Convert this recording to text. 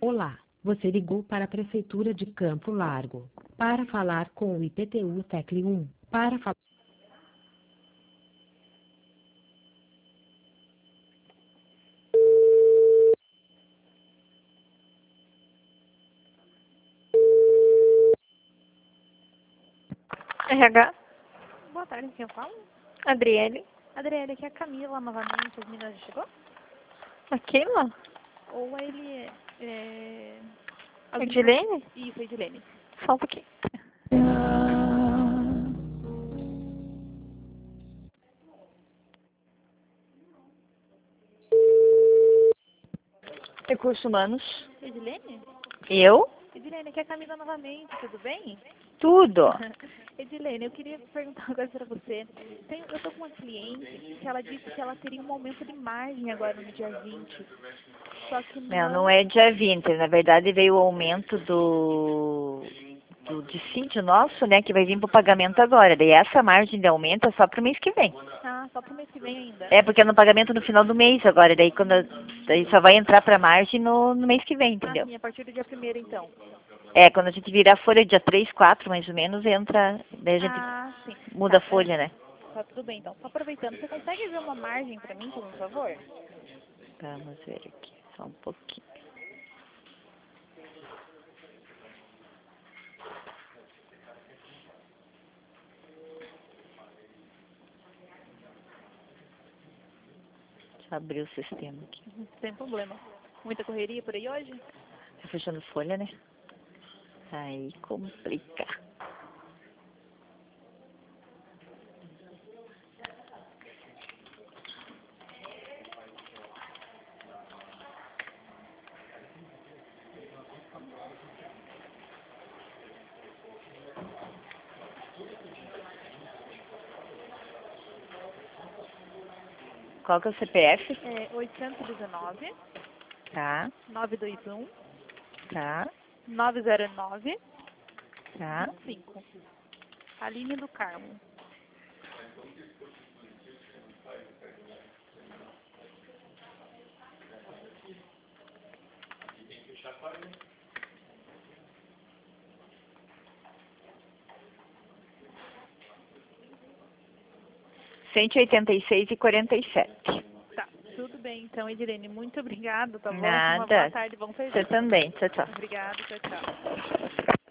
Olá, você ligou para a Prefeitura de Campo Largo. Para falar com o IPTU tecle 1. Para falar... RH, Boa tarde, quem eu falo? Adriele, Adriele, aqui é a Camila novamente, as meninas já chegou? Aquila, Ou ele Edilene, Isso, Edilene. só um pouquinho. Recursos Humanos. Edilene? Eu? Edilene, aqui é a Camila novamente, tudo bem? Tudo. Edilene, eu queria perguntar uma coisa para você. Eu tô com uma cliente que ela disse que ela teria um aumento de margem agora no dia 20. Só que Não é dia 20, na verdade veio o aumento do dissídio nosso, né, que vai vir pro pagamento agora. Daí essa margem de aumento é só pro mês que vem. Ah, só pro mês que vem ainda. É porque é no pagamento no final do mês agora, daí só vai entrar pra margem no mês que vem, Ah, entendeu? sim, a partir do dia 1º então. É, quando a gente virar a folha dia 3, 4, mais ou menos, entra, daí a gente Ah, sim. muda a Tá, folha, né? tá tudo bem então. Só aproveitando, você consegue ver uma margem para mim, por favor? Vamos ver aqui, só um pouquinho. Deixa eu abrir o sistema aqui. Sem problema. Muita correria por aí hoje? Tá fechando folha, né? Aí complica. Qual que é o CPF? É 819 Tá, 921 tá, 909 tá. 25. Aline do Carmo. R$ 186,47. Tá, tudo bem então, Edilene. Muito obrigada, tá bom? Uma boa Nada. tarde, bom Você serviço. também. Tchau, tchau. Obrigada, tchau, tchau.